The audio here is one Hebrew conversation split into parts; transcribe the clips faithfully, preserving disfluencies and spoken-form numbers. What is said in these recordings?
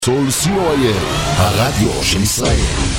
סול סי או איי, הרדיו של ישראל.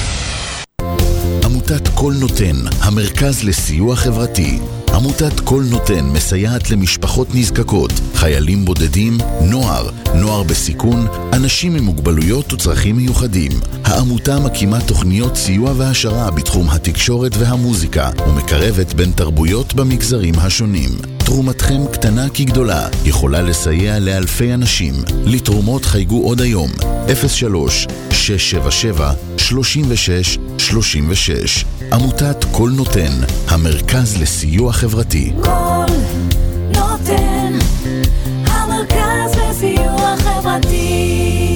עמותת כל נותן, המרכז לסיוע חברתי. עמותת כל נותן מסייעת למשפחות נזקקות, חיילים בודדים, נוער, נוער בסיכון, אנשים עם מוגבלויות וצרכים מיוחדים. העמותה מקימה תוכניות סיוע והשרה בתחום התקשורת והמוזיקה, ומקרבת בין תרבויות במגזרים השונים. תרומתכם קטנה כגדולה, יכולה לסייע לאלפי אנשים. לתרומות חייגו עוד היום, אפס שלוש שש שבע שבע שלושים ושש שלושים ושש. עמותת כל נותן, המרכז לסיוע חברתי. כל נותן, המרכז לסיוע חברתי.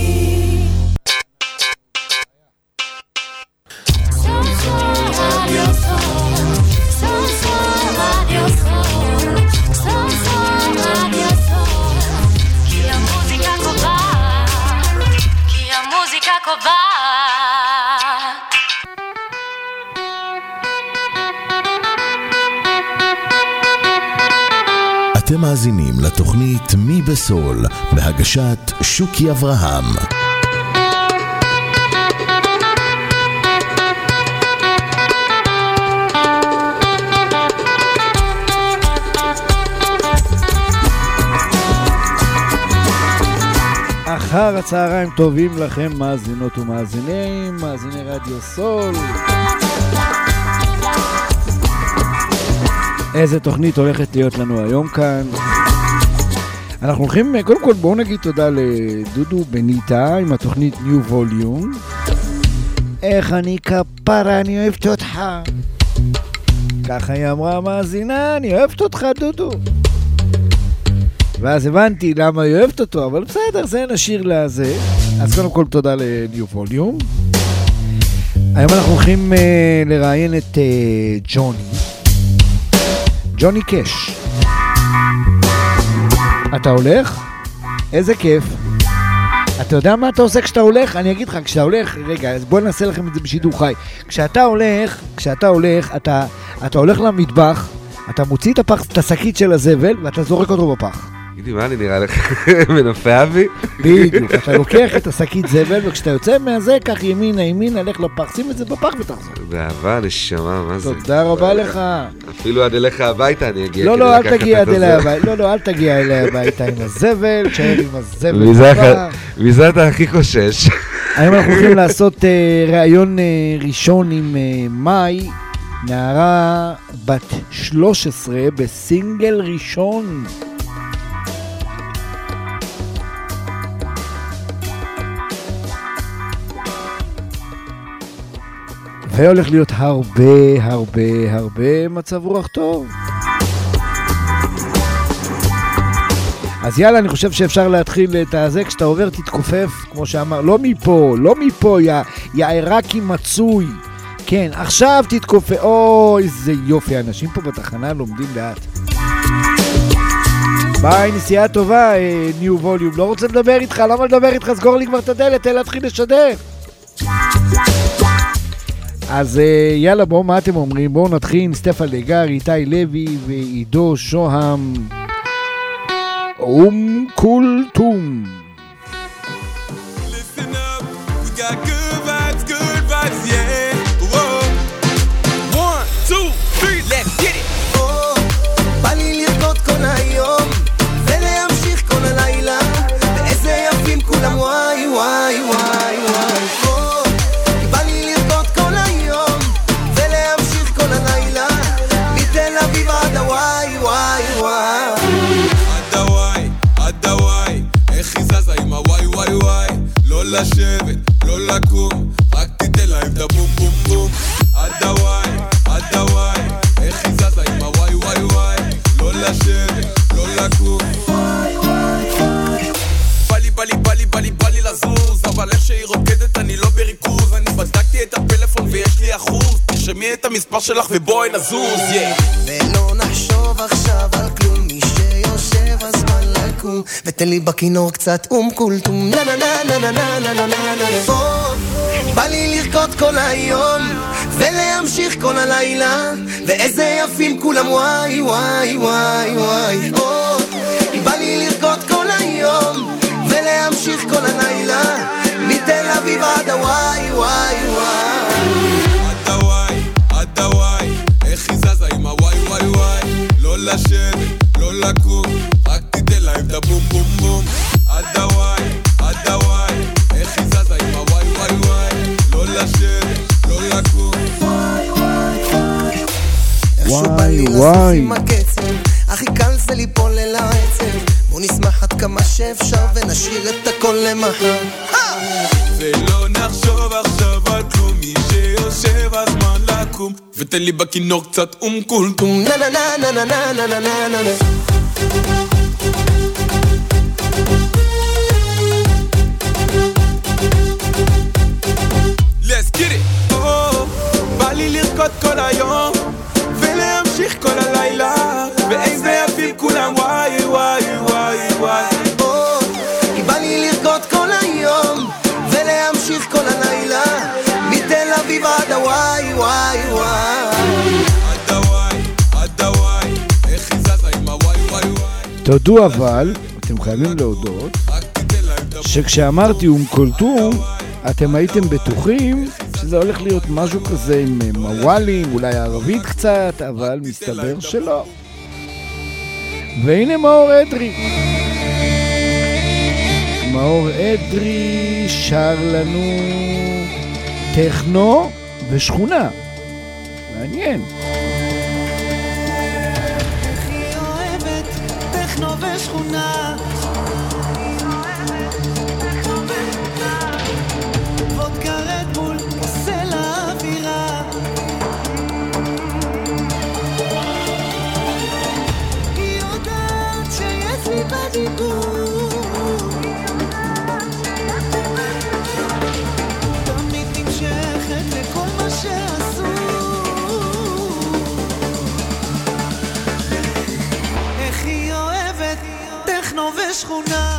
אתם מאזינים לתוכנית מי בסול, בהגשת שוקי אברהם. אחר הצהריים טובים לכם מאזינות ומאזינים, מאזיני רדיו סול. איזה תוכנית הולכת להיות לנו היום כאן. אנחנו הולכים, קודם כל בואו נגיד תודה לדודו בניטה עם התוכנית New Volume. איך אני כפרה, אני אוהבת אותך. ככה היא אמרה המאזינה, אני אוהבת אותך דודו. ואז הבנתי למה היא אוהבת אותו, אבל בסדר, זה נשאיר לזה. אז קודם כל תודה ל-New Volume. היום אנחנו הולכים uh, לראיין את uh, ג'וני. ג'וני קש. אתה הולך? איזה כיף. אתה יודע מה אתה עושה כשאתה הולך? אני אגיד לך, כשאתה הולך, רגע, אז בוא נעשה לכם את זה בשידור חי. כשאתה הולך, כשאתה הולך, אתה, אתה הולך למטבח, אתה מוציא את הפח, את השקית של הזבל, ואתה זורק אותו בפח. תגידי, מה אני נראה לך? מנפה אבי? בדיוק, אתה לוקח את השקית זבל, וכשאתה יוצא מהזה, כך ימינה, ימינה, לך לפח, שים את זה בפח ותחזור. באהבה, נשמה, מה זה? תודה רבה לך. אפילו עד אליך הביתה אני אגיע. לא, לא, אל תגיע עד אליי הביתה, לא, לא, אל תגיע אליי הביתה עם הזבל, תשאר עם הזבל בפח. מזה אתה הכי חושש. היום אנחנו הולכים לעשות ראיון ראשון עם מאי, נערה בת שלוש עשרה בסינגל ראשון. והולך להיות הרבה הרבה הרבה מצב רוח טוב. אז יאללה, אני חושב שאפשר להתחיל את הזה. כשאתה עובר תתכופף, כמו שאמר, לא מפה, לא מפה, יא, יא עיראקי מצוי. כן, עכשיו תתכופף. אוי, איזה יופי, אנשים פה בתחנה לומדים לאט. ביי, נסיעה טובה, ניו ווליום. לא רוצה לדבר איתך, למה לדבר איתך? סגור לי כבר את הדלת, תן להתחיל לשדר. אז יאללה, בואו, מה אתם אומרים? בואו נתחיל, סטפן לגר, איתי לוי ועידו שוהם. אום כולתום. Listen up, we got good vibes, good vibes, yeah. Whoa. One, two, three, let's get it. Oh, בא לי לרקוד כל היום ולהמשיך כל הלילה, ואיזה יפים כולם, וואי וואי וואי וואי. לא לשבת, לא לקום, רק תיתן להם את הבום בום בום. עד הוואי, עד הוואי, איך היא זזה עם הוואי וואי וואי. לא לשבת, לא לקום. בא לי, בא לי, בא לי, בא לי, בא לי לזוז, אבל איך שהיא רוקדת אני לא בריכוז. אני בדקתי את הפלאפון ויש לי אחוז, תרשמי את המספר שלך ובואי נזוז, yeah. ולא נחשוב עכשיו על כלום, מי שיושב הזמן לקום, ותן לי בכינור קצת אום כולתום. נה נה נה נה נה נה נה נה נה. בא לי לרקוד כל היום ולהמשיך כל הלילה, ואיזה יפים כולם, וואי וואי וואי וואי. בא לי לרקוד כל היום ולהמשיך כל הלילה, וואי. הכי קל זה ליפול אל העצב, בוא נשמח עד כמה שאפשר ונשאיר את הכל למחר. ולא נחשוב עכשיו על כלום, מי שיושב הזמן לקום, ותן לי בכינור קצת אום קולטום. נה נה נה נה נה נה נה נה נה נה. Let's get it. Oh, בא לי לרקוד כל היום ולהמשיך כל הלילה, ואיזה יפים כולם, וואי וואי וואי וואי. Oh, כי בא לי לרקוד כל היום ולהמשיך כל הלילה, מתל אביב עד הוואי וואי וואי. עד הוואי, עד הוואי, איך היא זזה עם הוואי וואי וואי. תודו אבל, אתם חייבים להודות, שכשאמרתי אום קולטום, אתם הייתם בטוחים שזה הולך להיות משהו כזה עם מוואלים, אולי ערבית קצת, אבל מסתבר שלא. והנה מאור אדרי. מאור אדרי שר לנו טכנו ושכונה. מעניין. איך היא אוהבת טכנו ושכונה, וודקה רדבול עושה לה אווירה, היא יודעת שיש לי בדיבור, תמיד נמשכת לכל מה שעשו, איך היא אוהבת טכנו ושכונה.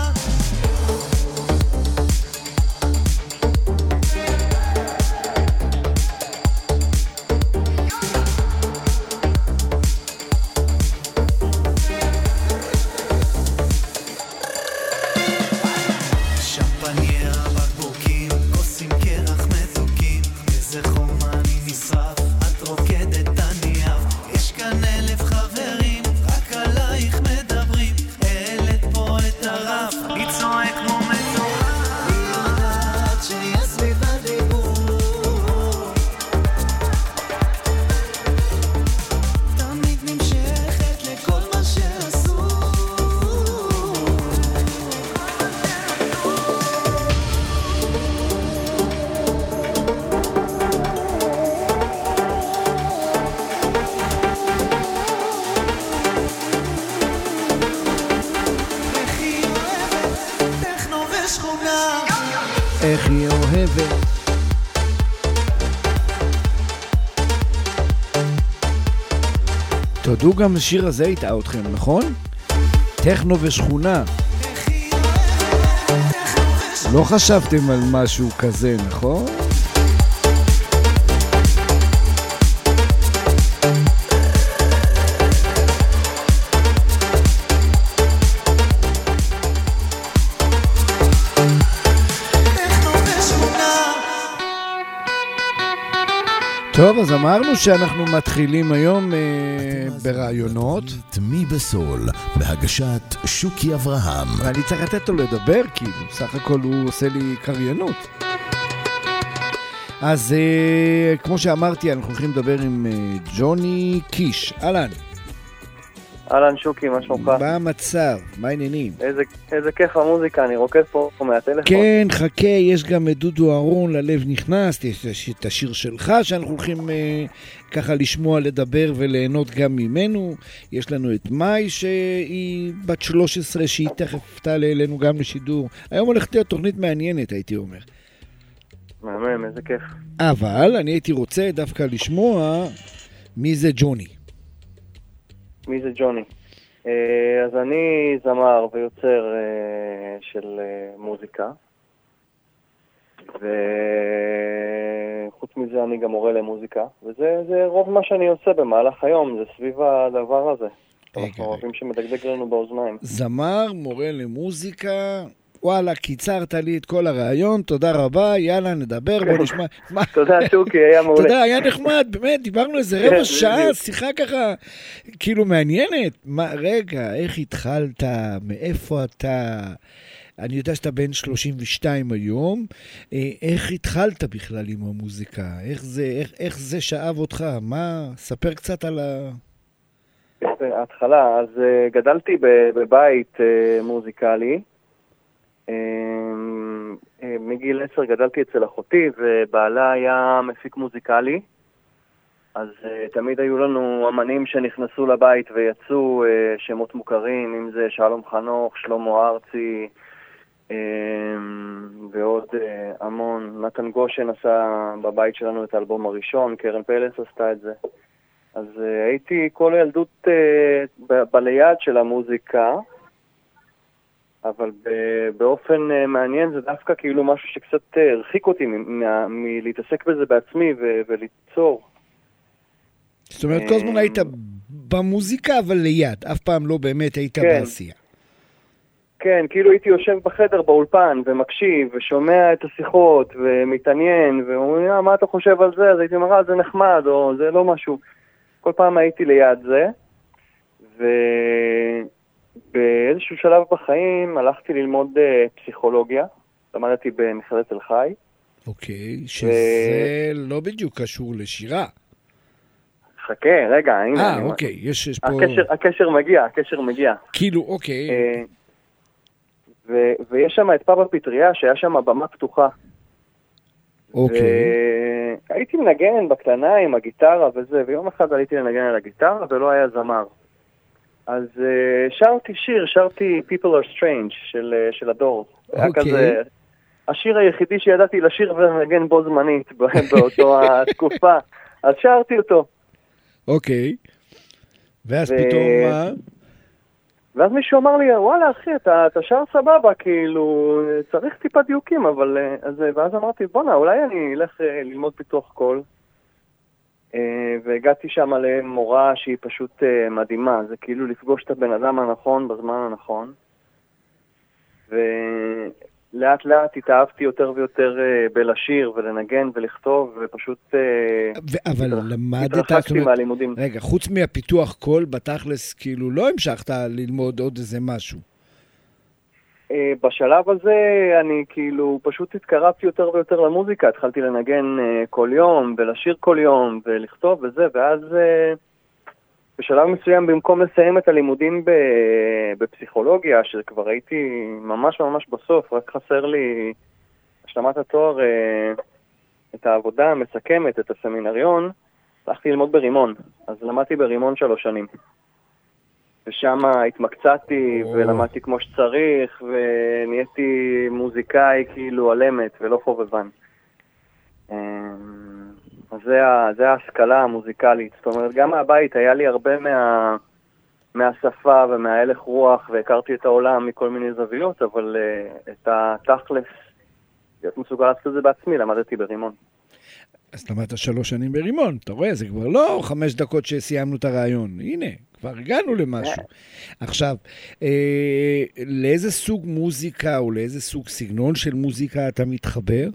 איך היא אוהבת. תודו, גם השיר הזה יטעה אתכם, נכון? טכנו ושכונה. לא חשבתם על משהו כזה, נכון? טוב, אז אמרנו שאנחנו מתחילים היום אה, ברעיונות. תמי בסול, בהגשת שוקי אברהם. ואני צריך לתת לו לדבר, כאילו, סך הכל הוא עושה לי קריינות. אז אה, כמו שאמרתי, אנחנו הולכים לדבר עם אה, ג'וני קיש. אהלן. אהלן שוקי, מה שלומך? מה המצב? מה העניינים? איזה, איזה כיף המוזיקה, אני רוקד פה מהטלפון. כן, חכה, יש גם את דודו אהרון, ללב נכנס, יש את השיר שלך שאנחנו הולכים אה, ככה לשמוע, לדבר וליהנות גם ממנו. יש לנו את מאי שהיא בת שלוש עשרה, שהיא תכף תעלה אלינו גם לשידור. היום הולכת להיות תוכנית מעניינת, הייתי אומר. מהמם, איזה כיף. אבל אני הייתי רוצה דווקא לשמוע מי זה ג'וני. מי זה ג'וני? אז אני זמר ויוצר של מוזיקה, וחוץ מזה אני גם מורה למוזיקה, וזה זה רוב מה שאני עושה במהלך היום, זה סביב הדבר הזה. אנחנו אוהבים שמדגדג לנו באוזניים. זמר, מורה למוזיקה, וואלה, קיצרת לי את כל הרעיון, תודה רבה, יאללה, נדבר, בוא נשמע. תודה, שוקי, היה מעולה. תודה, היה נחמד, באמת, דיברנו איזה רבע שעה, שיחה ככה, כאילו מעניינת. רגע, איך התחלת, מאיפה אתה, אני יודע שאתה בן שלושים ושתיים היום, איך התחלת בכלל עם המוזיקה? איך זה, איך, איך זה שאב אותך? מה, ספר קצת על ה... ההתחלה, אז גדלתי בבית מוזיקלי. מגיל עשר גדלתי אצל אחותי, ובעלה היה מפיק מוזיקלי. אז תמיד היו לנו אמנים שנכנסו לבית ויצאו שמות מוכרים, אם זה שלום חנוך, שלמה ארצי, ועוד המון. נתן גושן עשה בבית שלנו את האלבום הראשון, קרן פלס עשתה את זה. אז הייתי כל הילדות בליד של המוזיקה, אבל באופן מעניין זה דווקא כאילו משהו שקצת הרחיק אותי מלהתעסק בזה בעצמי וליצור. זאת אומרת, כל הזמן היית במוזיקה, אבל ליד, אף פעם לא באמת היית בעשייה. כן, כאילו הייתי יושב בחדר באולפן ומקשיב ושומע את השיחות ומתעניין ואומר, מה אתה חושב על זה? אז הייתי אומר, זה נחמד או זה לא משהו. כל פעם הייתי ליד זה, ובאיזשהו שלב בחיים הלכתי ללמוד פסיכולוגיה, למדתי במכללת תל חי. אוקיי, שזה לא בדיוק קשור לשירה. חכה, רגע, הנה. אה, אוקיי, יש, יש פה... הקשר, הקשר מגיע, הקשר מגיע. כאילו, אוקיי. ו- ויש שם את פאפה פטריה, שהיה שם במה פתוחה. אוקיי. הייתי מנגן בקטנה עם הגיטרה וזה, ויום אחד עליתי לנגן על הגיטרה, ולא היה זמר. אז שרתי שיר, שרתי People are Strange של, של הדור. אוקיי. השיר היחידי שידעתי לשיר ולנגן בו זמנית, באותו התקופה. אז שרתי אותו. אוקיי. ואז פתאום מה? ואז מישהו אמר לי, וואלה אחי, אתה, אתה שר סבבה, כאילו, צריך טיפה דיוקים, אבל... אז, ואז אמרתי, בונה, אולי אני אלך ללמוד פיתוח קול. והגעתי שם למורה שהיא פשוט מדהימה, זה כאילו לפגוש את הבן אדם הנכון בזמן הנכון. ולאט לאט התאהבתי יותר ויותר בלשיר ולנגן ולכתוב, ופשוט... אבל למדת... התרחקתי מהלימודים. רגע, חוץ מהפיתוח קול, בתכלס, כאילו לא המשכת ללמוד עוד איזה משהו. בשלב הזה אני כאילו פשוט התקרבתי יותר ויותר למוזיקה, התחלתי לנגן כל יום ולשיר כל יום ולכתוב וזה, ואז בשלב מסוים במקום לסיים את הלימודים בפסיכולוגיה, שכבר הייתי ממש ממש בסוף, רק חסר לי השלמת התואר, את העבודה המסכמת, את הסמינריון, הלכתי ללמוד ברימון, אז למדתי ברימון שלוש שנים. ושם התמקצעתי oh. ולמדתי כמו שצריך, ונהייתי מוזיקאי כאילו עלמת ולא חובבן. אז זה, זה ההשכלה המוזיקלית. זאת אומרת, גם מהבית היה לי הרבה מה, מהשפה ומההלך רוח, והכרתי את העולם מכל מיני זוויות, אבל uh, את התכלס, להיות מסוגל לעשות את זה בעצמי, למדתי ברימון. אז למדת שלוש שנים ברימון, אתה רואה, זה כבר לא חמש דקות שסיימנו את הרעיון. הנה, כבר הגענו למשהו. עכשיו, אה, לאיזה סוג מוזיקה או לאיזה סוג סגנון של מוזיקה אתה מתחבר?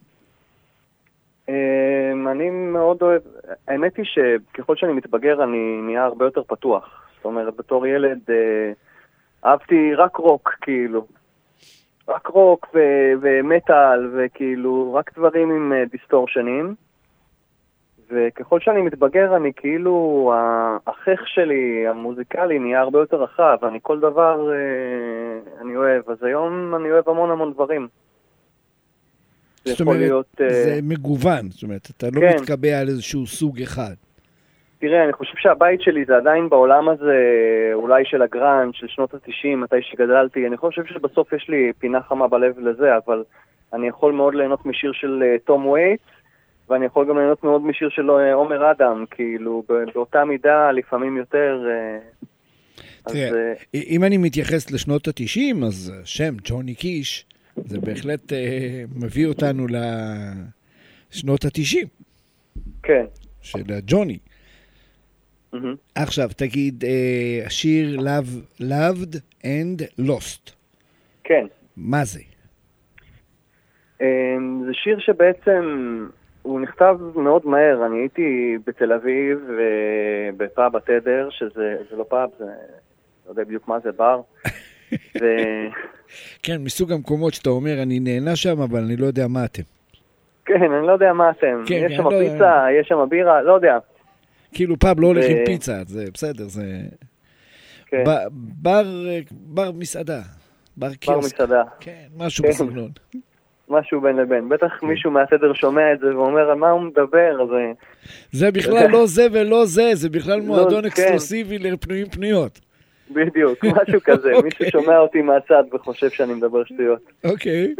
אה, אני מאוד אוהב, האמת היא שככל שאני מתבגר אני נהיה הרבה יותר פתוח. זאת אומרת, בתור ילד אה, אהבתי רק רוק, כאילו. רק רוק ו- ומטל וכאילו, רק דברים עם אה, דיסטורשנים. וככל שאני מתבגר, אני כאילו, החך שלי, המוזיקלי, נהיה הרבה יותר רחב, ואני כל דבר, אני אוהב. אז היום אני אוהב המון המון דברים. זאת אומרת, להיות, זה מגוון, זאת אומרת, אתה לא כן. מתקבע על איזשהו סוג אחד. תראה, אני חושב שהבית שלי זה עדיין בעולם הזה, אולי של הגרנד, של שנות ה-תשעים, מתי שגדלתי. אני חושב שבסוף יש לי פינה חמה בלב לזה, אבל אני יכול מאוד ליהנות משיר של תום וייטס, ואני יכול גם ליהנות מאוד משיר של עומר אדם, כאילו, באותה מידה, לפעמים יותר. תראה, אם אני מתייחס לשנות ה-תשעים, אז השם, ג'וני קיש, זה בהחלט מביא אותנו לשנות ה-תשעים. כן. של ג'וני. עכשיו, תגיד, השיר Loved and Lost. כן. מה זה? זה שיר שבעצם... הוא נכתב מאוד מהר, אני הייתי בתל אביב בפאב התדר, שזה זה לא פאב, זה לא יודע בדיוק מה זה, בר. ו... כן, מסוג המקומות שאתה אומר, אני נהנה שם, אבל אני לא יודע מה אתם. כן, אני לא יודע מה אתם. כן, יש שם לא... פיצה, יש שם בירה, לא יודע. כאילו פאב לא הולך ו... עם פיצה, זה בסדר, זה... כן. ב- בר, בר מסעדה. בר בר קיוסק. מסעדה. כן, משהו כן. בסגנון. משהו בין לבין. בטח מישהו מהסדר שומע את זה ואומר על מה הוא מדבר, אז... אה, זה בכלל לא זה ולא זה, זה בכלל לא, מועדון כן. אקסקלוסיבי לפנויים פנויות. בדיוק, משהו כזה. אוקיי. מישהו שומע אותי מהצד וחושב שאני מדבר שטויות. אוקיי.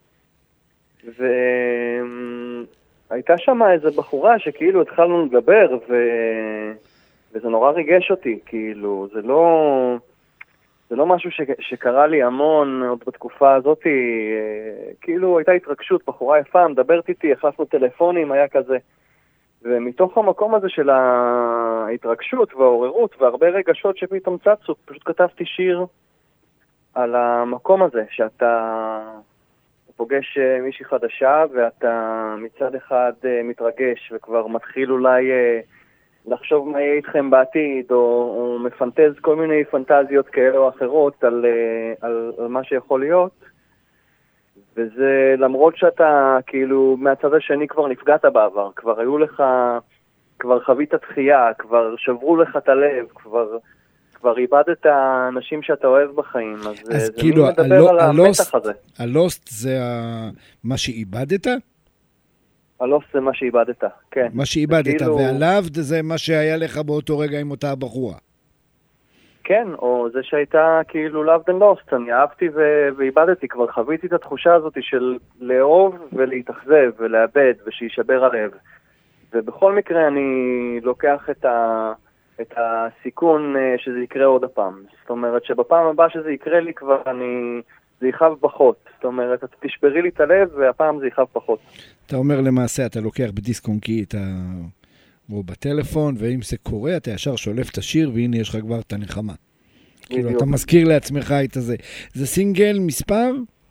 והייתה שם איזו בחורה שכאילו התחלנו לדבר, ו... וזה נורא ריגש אותי, כאילו, זה לא... זה לא משהו ש... שקרה לי המון עוד בתקופה הזאת, כאילו הייתה התרגשות, בחורה יפה, מדברת איתי, החלפנו טלפונים, היה כזה. ומתוך המקום הזה של ההתרגשות והעוררות והרבה רגשות שפתאום צצו, פשוט כתבתי שיר על המקום הזה, שאתה פוגש מישהי חדשה ואתה מצד אחד מתרגש וכבר מתחיל אולי לחשוב מה יהיה איתכם בעתיד, או, או מפנטז כל מיני פנטזיות כאלה או אחרות על, על, על מה שיכול להיות. וזה למרות שאתה כאילו מהצד השני כבר נפגעת בעבר, כבר היו לך, כבר חווית תחייה, כבר שברו לך את הלב, כבר, כבר איבדת אנשים שאתה אוהב בחיים. אז, אז זה כאילו, מי מדבר הלו, על הלוסט, המתח הזה. הלוסט זה ה... מה שאיבדת? הלוסט זה מה שאיבדת, כן. מה שאיבדת, כאילו... והלאבד זה מה שהיה לך באותו רגע עם אותה הבחורה. כן, או זה שהייתה כאילו loved and lost, אני אהבתי ו- ואיבדתי, כבר חוויתי את התחושה הזאת של לאהוב ולהתאכזב ולאבד ושישבר הלב. ובכל מקרה אני לוקח את, ה- את הסיכון שזה יקרה עוד הפעם. זאת אומרת שבפעם הבאה שזה יקרה לי כבר אני... זה יכאב פחות. זאת אומרת, אתה תשברי לי את הלב והפעם זה יכאב פחות. אתה אומר למעשה, אתה לוקח בדיסק און-קי את ה... או בטלפון, ואם זה קורה, אתה ישר שולף את השיר, והנה יש לך כבר את הנחמה. כאילו, אתה מזכיר לעצמך את הזה. זה סינגל מספר?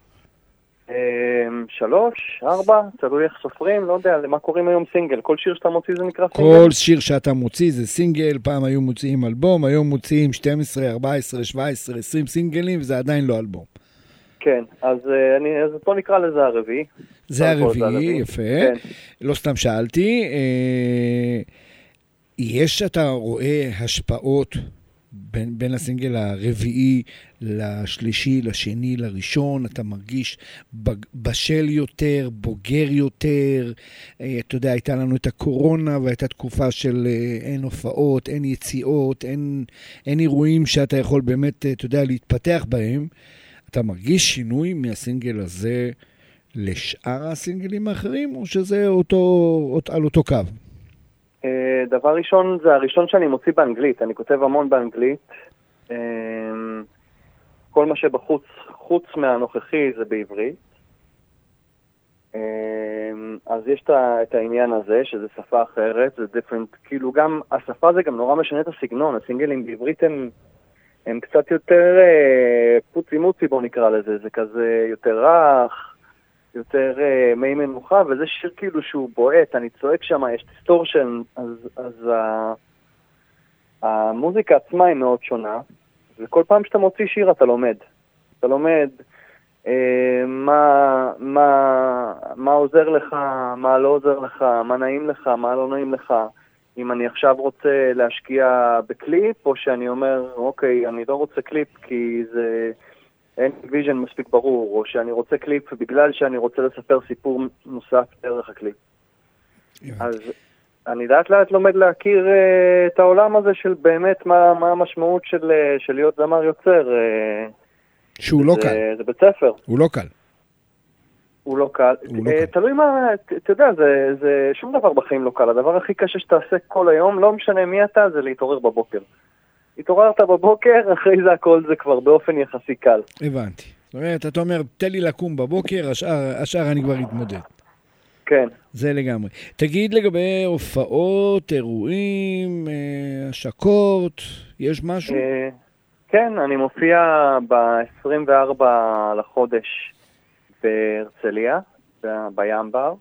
שלוש, ארבע, תלוי איך סופרים, לא יודע, למה קוראים היום סינגל? כל שיר שאתה מוציא זה נקרא סינגל? כל שיר שאתה מוציא זה סינגל, פעם היו מוציאים אלבום, היום מוציאים שתים עשרה, ארבע עשרה, שבע עשרה, עשרים סינגלים, וזה עדיין לא אלבום. כן, אז, אני, אז פה נקרא לזה הרביעי. זה הרביעי, יפה. כן. לא סתם שאלתי. יש, אתה רואה השפעות בין, בין הסינגל הרביעי לשלישי, לשני, לראשון, אתה מרגיש בשל יותר, בוגר יותר. אתה יודע, הייתה לנו את הקורונה, והייתה תקופה של אין הופעות, אין יציאות, אין, אין אירועים שאתה יכול באמת, אתה יודע, להתפתח בהם. אתה מרגיש שינוי מהסינגל הזה לשאר הסינגלים האחרים, או שזה אותו, על אותו קו? דבר ראשון, זה הראשון שאני מוציא באנגלית. אני כותב המון באנגלית. כל מה שבחוץ, חוץ מהנוכחי, זה בעברית. אז יש את העניין הזה, שזה שפה אחרת, זה different. כאילו גם, השפה זה גם נורא משנה את הסגנון. הסינגלים בעברית הם... הם קצת יותר אה, פוצי מוצי, בוא נקרא לזה, זה כזה יותר רך, יותר אה, מי מנוחה, וזה שיר כאילו שהוא בועט, אני צועק שם, יש דיסטורשן, אז, אז ה, המוזיקה עצמה היא מאוד שונה, וכל פעם שאתה מוציא שיר אתה לומד, אתה לומד אה, מה, מה, מה עוזר לך, מה לא עוזר לך, מה נעים לך, מה לא נעים לך, אם אני עכשיו רוצה להשקיע בקליפ, או שאני אומר, אוקיי, אני לא רוצה קליפ כי זה אין ויז'ן מספיק ברור, או שאני רוצה קליפ בגלל שאני רוצה לספר סיפור נוסף דרך הקליפ. אז אני לאט לאט לומד להכיר uh, את העולם הזה של באמת מה, מה המשמעות של, uh, של להיות זמר יוצר. Uh, שהוא לא זה, קל. זה בית ספר. הוא לא קל. הוא לא קל. הוא לא קל. תלוי מה, אתה יודע, זה, זה שום דבר בחיים לא קל. הדבר הכי קשה שתעשה כל היום, לא משנה מי אתה, זה להתעורר בבוקר. התעוררת בבוקר, אחרי זה הכל זה כבר באופן יחסי קל. הבנתי. זאת אומרת, אתה אומר, תן לי לקום בבוקר, השאר, השאר אני כבר אתמודד. כן. זה לגמרי. תגיד לגבי הופעות, אירועים, השקות, יש משהו? כן, אני מופיע ב-עשרים וארבעה לחודש בהרצליה, בים בר,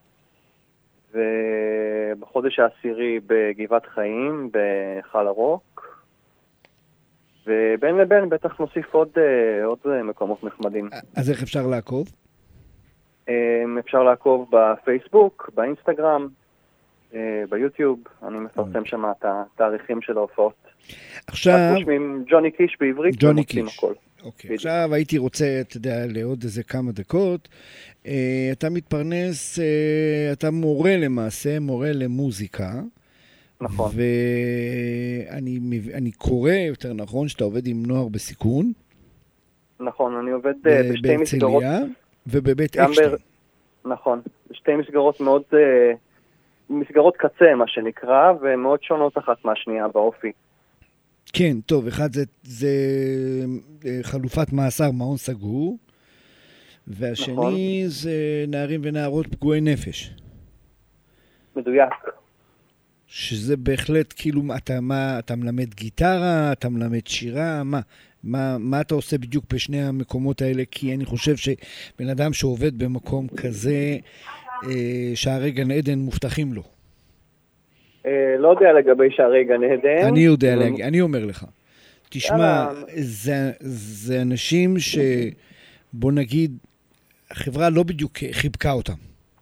ובחודש העשירי בגבעת חיים, בחל הרוק, ובין לבין בטח נוסיף עוד, עוד מקומות נחמדים. אז איך אפשר לעקוב? אפשר לעקוב בפייסבוק, באינסטגרם, ביוטיוב, אני מפרסם שם את התאריכים של ההופעות. עכשיו... רושמים ג'וני קיש בעברית, ג'וני ומוצאים קיש. הכל. אוקיי, עכשיו הייתי רוצה, אתה יודע, לעוד איזה כמה דקות. אה, אתה מתפרנס, אה, אתה מורה למעשה, מורה למוזיקה. נכון. ואני אני קורא, יותר נכון, שאתה עובד עם נוער בסיכון. נכון, אני עובד אה, בשתי מסגרות. בהרצליה ובבית גם אקשטיין. בר... נכון, בשתי מסגרות מאוד, אה, מסגרות קצה, מה שנקרא, ומאוד שונות אחת מהשנייה באופי. כן, טוב, אחד זה, זה חלופת מאסר מעון סגור, והשני נכון. זה נערים ונערות פגועי נפש. מדויק. שזה בהחלט, כאילו, אתה, מה, אתה מלמד גיטרה, אתה מלמד שירה, מה, מה, מה אתה עושה בדיוק בשני המקומות האלה? כי אני חושב שבן אדם שעובד במקום כזה, אה, שערי גן עדן מובטחים לו. אה, לא יודע לגבי שערי גן עדן. אני יודע להגיד, אני אומר לך. תשמע, זה, זה אנשים ש... בוא נגיד, החברה לא בדיוק חיבקה אותם.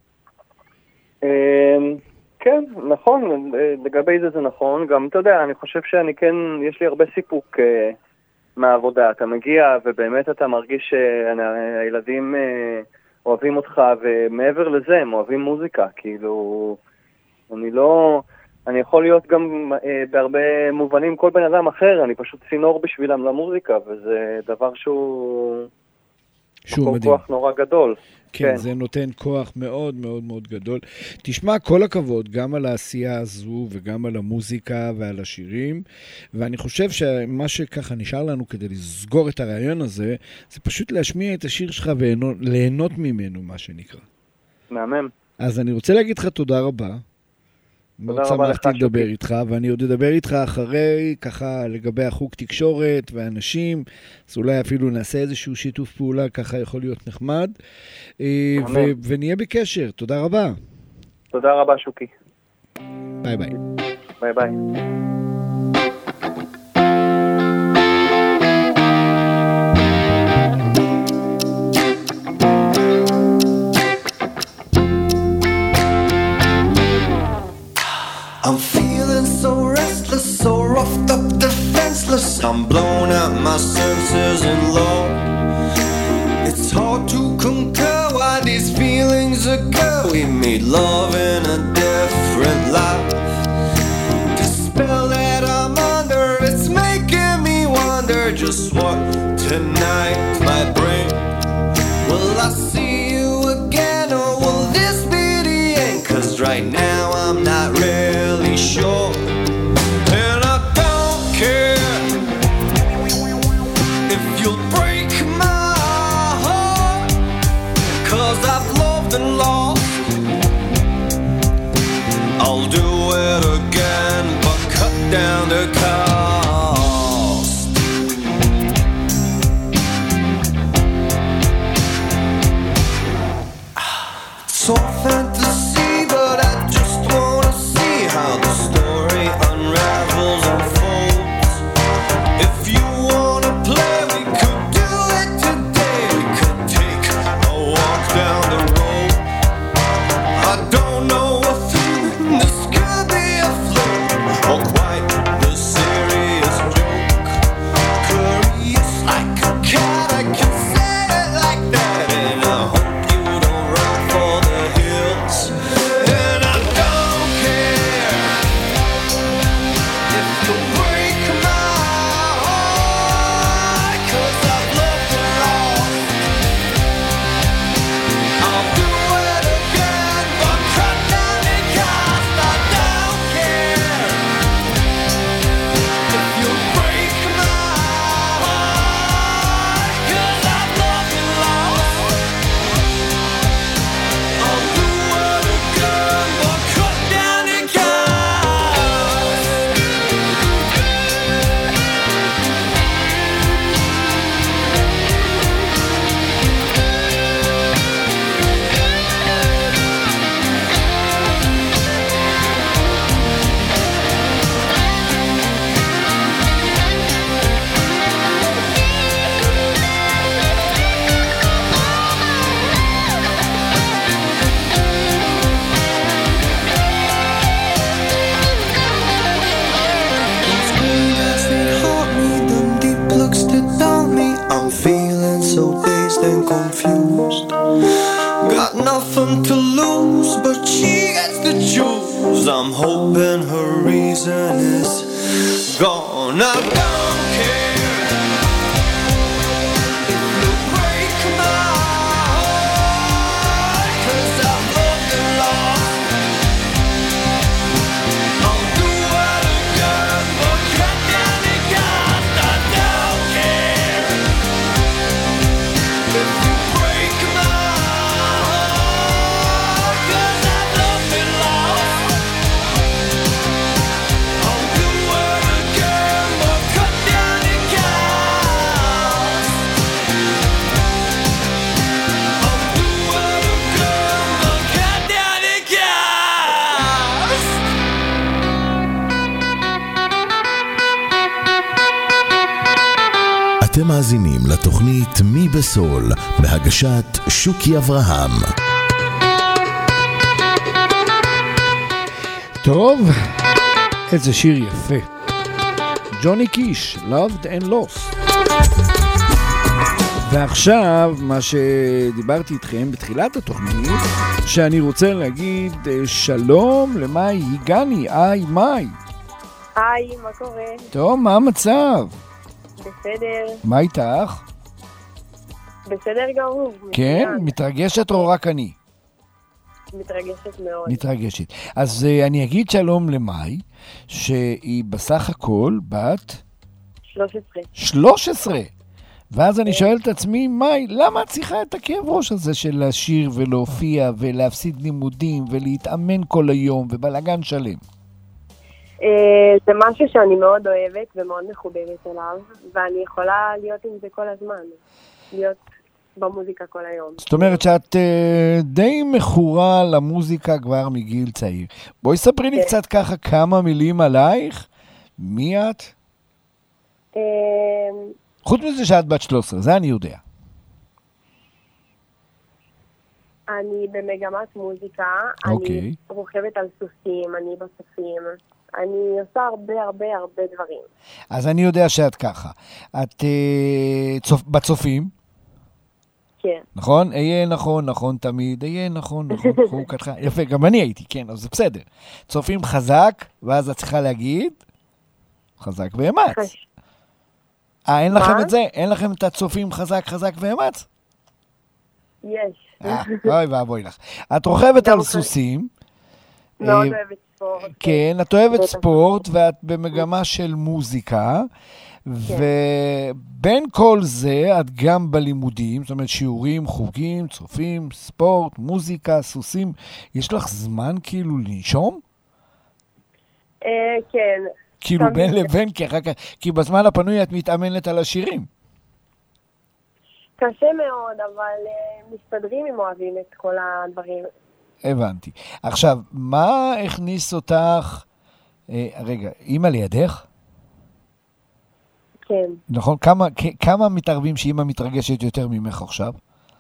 כן, נכון, לגבי זה זה נכון. גם, אתה יודע, אני חושב שאני כן, יש לי הרבה סיפוק מהעבודה. אתה מגיע ובאמת אתה מרגיש שהילדים אוהבים אותך, ומעבר לזה הם אוהבים מוזיקה. כאילו, אני לא... אני יכול להיות גם אה, בהרבה מובנים כל בן אדם אחר, אני פשוט צינור בשבילם למוזיקה, וזה דבר שהוא... שהוא מדהים. כוח נורא גדול. כן, כן, זה נותן כוח מאוד מאוד מאוד גדול. תשמע, כל הכבוד, גם על העשייה הזו, וגם על המוזיקה ועל השירים, ואני חושב שמה שככה נשאר לנו כדי לסגור את הרעיון הזה, זה פשוט להשמיע את השיר שלך וליהנות ממנו, מה שנקרא. מהמם. אז אני רוצה להגיד לך תודה רבה. מאוד שמחתי לדבר איתך, ואני עוד אדבר איתך אחרי, ככה, לגבי החוג תקשורת ואנשים, אז אולי אפילו נעשה איזשהו שיתוף פעולה, ככה יכול להיות נחמד, ו- ונהיה בקשר. תודה רבה. תודה רבה, שוקי. ביי ביי. ביי ביי. I'm feeling so restless, so roughed up, defenseless. I'm blown out my senses and low. It's hard to concur why these feelings occur. We made love in a different life. The spell that I'm under, it's making me wonder just what tonight might bring. Will I see you again, or will this be the end? 'Cause right now I'm not really sure, and I don't care if you'll break my heart, 'cause I've loved and lost. I'll do it again, but cut down the cost. So fantasy, but I just lost and confused. Got nothing to lose, but she gets to choose. I'm hoping her reason is gone. I don't care if you break my heart, 'cause I've loved and lost. I'll do it again, but can't get it gone. I don't care if you break my heart, 'cause I've loved and lost. I'll do it again, but cut down the cost. I'll do it again, but cut down the cost. אתם מאזינים לתוכנית מי בסול, בהגשת שוקי אברהם. טוב, איזה שיר יפה. ג'וני קיש, Loved and Lost. ועכשיו, מה שדיברתי איתכם בתחילת התוכנית, שאני רוצה להגיד אה, שלום למאי היגני, היי מאי. היי, מה קורה? טוב, מה המצב? בסדר, מה איתך? בסדר גמור. כן? מצוין. מתרגשת או רק אני? מתרגשת מאוד. מתרגשת. אז uh, אני אגיד שלום למאי, שהיא בסך הכל בת שלוש עשרה. שלוש עשרה. ואז אני שואל את עצמי, מאי, למה את צריכה את הכאב ראש הזה של לשיר ולהופיע ולהפסיד לימודים ולהתאמן כל היום ובלגן שלם? אה, זה משהו שאני מאוד אוהבת ומאוד מחוברת אליו, ואני יכולה להיות עם זה כל הזמן. להיות במוזיקה כל היום. זאת אומרת שאת uh, די מכורה למוזיקה כבר מגיל צעיר. בואי ספרי לי קצת ככה כמה מילים עלייך. מי את? אה, חוץ מזה שאת בת שלוש עשרה, זה אני יודע. אני במגמת מוזיקה, אוקיי. אני רוכבת על סוסים, אני בצופים, אני עושה הרבה הרבה הרבה דברים. אז אני יודע שאת ככה. את uh, צופ... בצופים, כן. נכון? אהיה נכון, נכון תמיד, אהיה נכון, נכון, חוקתך. יפה, גם אני הייתי, כן, אז זה בסדר. צופים חזק, ואז את צריכה להגיד, חזק ואמץ. חש... אה, אין לכם מה? את זה? אין לכם את הצופים חזק, חזק ואמץ? יש. אה, אוי ואבוי לך. את רוכבת על סוסים. מאוד אה, אוהבת ספורט. כן, את אוהבת בטח. ספורט, ואת במגמה של מוזיקה, ובין כל זה, את גם בלימודים, זאת אומרת, שיעורים, חוגים, צופים, ספורט, מוזיקה, סוסים. יש לך זמן כאילו לנשום? אה, כן. כאילו תמיד. בין לבין, כי אחר כך, כי בזמן הפנוי את מתאמנת על השירים. קשה מאוד, אבל uh, מסתדרים אם אוהבים את כל הדברים. הבנתי. עכשיו, מה הכניס אותך, אה, רגע, אמא לידך? כן. נכון? כמה, כ- כמה מתערבים שאמא מתרגשת יותר ממך עכשיו?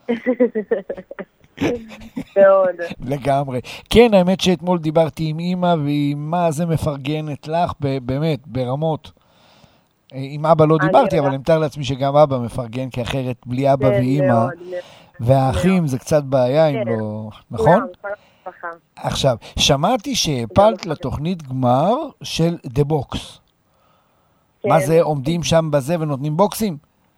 מאוד. לגמרי. כן, האמת שאתמול דיברתי עם אמא, והיא מה זה מפרגנת לך, ב- באמת, ברמות. אה, עם אבא לא דיברתי, אבל אני מתאר לעצמי שגם אבא מפרגן, כי אחרת בלי אבא ואמא, והאחים זה קצת בעיה אם לא, נכון? עכשיו, שמעתי שהפלת לתוכנית גמר של The Box. מה זה, עומדים שם בזה ונותנים בוקסים?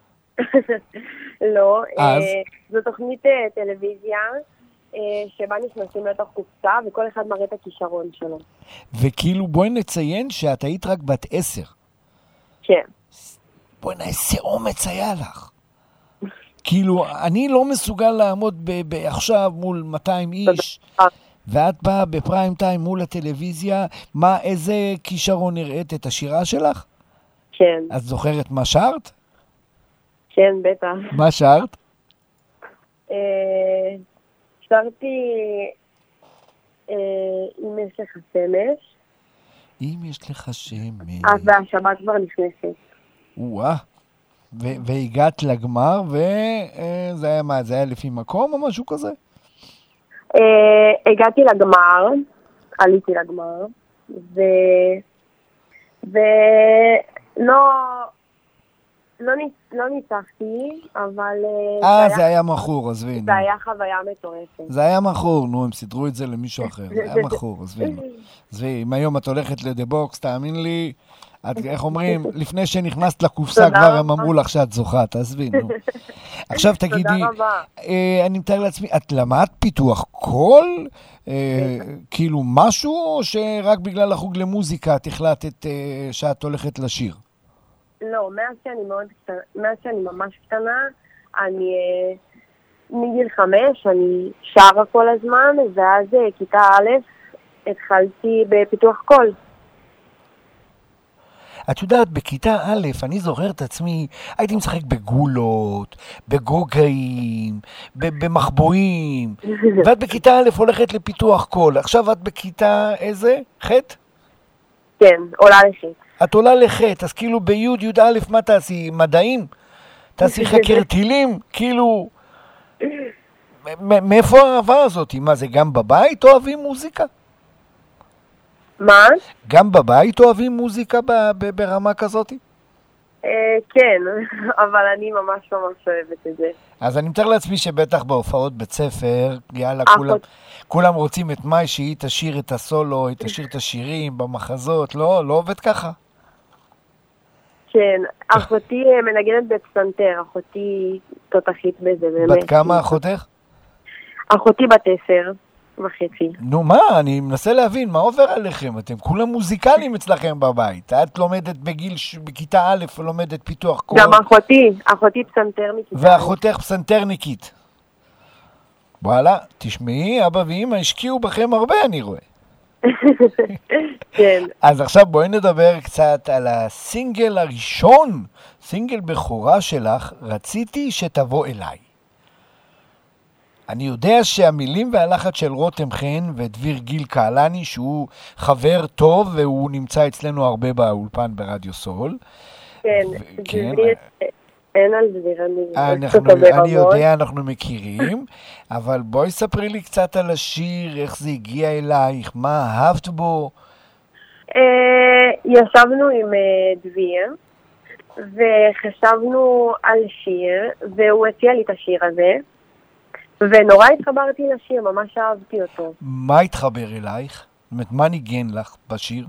לא, אז? זו תוכנית אה, טלוויזיה אה, שבה נכנסים לתוך קופסה וכל אחד מראה את הכישרון שלו. וכאילו בואי נציין שאת היית רק בת עשר. כן. בואי נה, איזה אומץ היה לך. כאילו, אני לא מסוגל לעמוד ב- ב- עכשיו מול מאתיים איש, ואת באה בפריים טיים מול הטלוויזיה, מה, איזה כישרון נראית את השירה שלך? כן. את זוכרת מה שרת? כן, בטח. מה שרת? אה, שרתי אה, אם יש לך שמש. אם יש לך שמש. אז והשבת כבר נכנסת. וואה. ו- והגעת לגמר, וזה היה מה? זה היה לפי מקום או משהו כזה? אה, הגעתי לגמר, עליתי לגמר, ו... ולא לא, ניצ... לא ניצחתי, אבל... אה, זה, זה היה מכור, עזבי. זה נו. היה חוויה מטורפת. זה היה מכור, נו, הם סידרו את זה למישהו אחר. זה היה מכור, עזבי. עזבי, אם היום את הולכת לדבוקס, תאמין לי, את, איך אומרים, לפני שנכנסת לקופסה כבר הם אמרו לך שאת זוכה, תעזבי, נו. עכשיו תגידי, אה, אני מתאר לעצמי, את למדת פיתוח קול, אה, כאילו משהו, או שרק בגלל החוג למוזיקה את החלטת אה, שאת הולכת לשיר? לא, מאז שאני מאוד קטנה, מאז שאני ממש קטנה, אני אה, מגיל חמש, אני שרה כל הזמן, ואז אה, כיתה א', התחלתי בפיתוח קול. את יודעת, בכיתה א', אני זוכר את עצמי, הייתי משחק בגולות, בגוגאים, במחבואים, ואת בכיתה א' הולכת לפיתוח קול. עכשיו את בכיתה איזה? ח'? כן, עולה לח'. את עולה לח', אז כאילו בי' י' א', מה תעשי? מדעים? תעשי חקר טילים? כאילו, מאיפה האהבה הזאת? מה זה, גם בבית אוהבים מוזיקה? מה? גם בבית אוהבים מוזיקה ברמה כזאת? כן, אבל אני ממש ממש אוהבת את זה. אז אני מתאר לעצמי שבטח בהופעות בית ספר, יאללה, כולם, כולם רוצים את מאי שהיא תשאיר את הסולו, היא תשאיר את השירים במחזות, לא? לא עובד ככה? כן, אחותי מנגנת בפסנתר, אחותי תותחית בזה, באמת. בת כמה אחותך? אחותי בת עשר וחצי. נו מה, אני מנסה להבין, מה עובר עליכם? אתם כולם מוזיקליים אצלכם בבית. את לומדת בגיל, בכיתה א' ולומדת פיתוח קול. גם אחותי, אחותי פסנתרניקית. ואחותך פסנתרניקית. וואלה, תשמעי, אבא ואמא השקיעו בכם הרבה, אני רואה. כן. אז עכשיו בואי נדבר קצת על הסינגל הראשון, סינגל בכורה שלך, רציתי שתבוא אליי. אני יודע שהמילים והלחץ של רותם חן ודביר גיל קהלני, שהוא חבר טוב והוא נמצא אצלנו הרבה באולפן ברדיו סול. כן, דביר, אין על דביר, אני יודע, אנחנו מכירים, אבל בואי ספרי לי קצת על השיר, איך זה הגיע אלייך, מה אהבת בו? ישבנו עם דביר, וחשבנו על שיר, והוא הציע לי את השיר הזה, ונורא התחברתי לשיר, ממש אהבתי אותו. מה התחבר אלייך? זאת אומרת, מה ניגן לך בשיר?